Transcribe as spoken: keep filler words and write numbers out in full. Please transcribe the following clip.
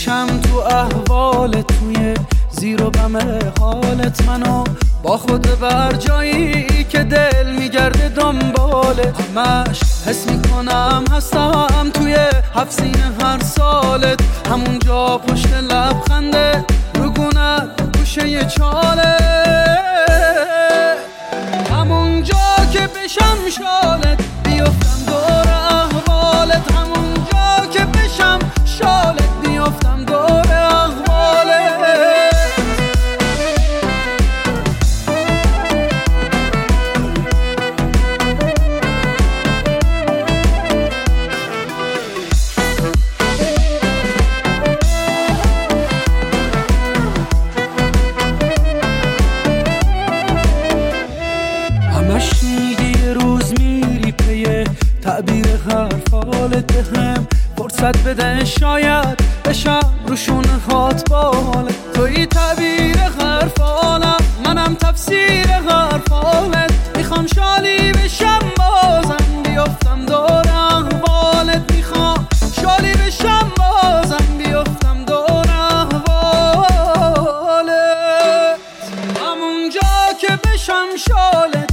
بشم تو احوالت، توی زیر و بم حالت، منو با خود بر جایی که دل میگرده دنبالت. همش حس میکنم هستم توی حفظین هر سالت، همونجا پشت لبخنده رگونت گوشه ی چاله، همونجا که بشم شالت بیفتم دور احوالت، همونجا که بشم شالت بیفتم دور احوالت. همش میگی یه روز میری پیه تعبیر حرفالت، بهم فرصت بده شاید بشم روشون هات بالت. توی تعبیر حرفالم، منم تفسیر حرفالت، میخوام شالی بشم بازم بیفتم دور احوالت، میخوام شالی بشم بازم بیفتم دور احوالت، همونجا که بشم شالت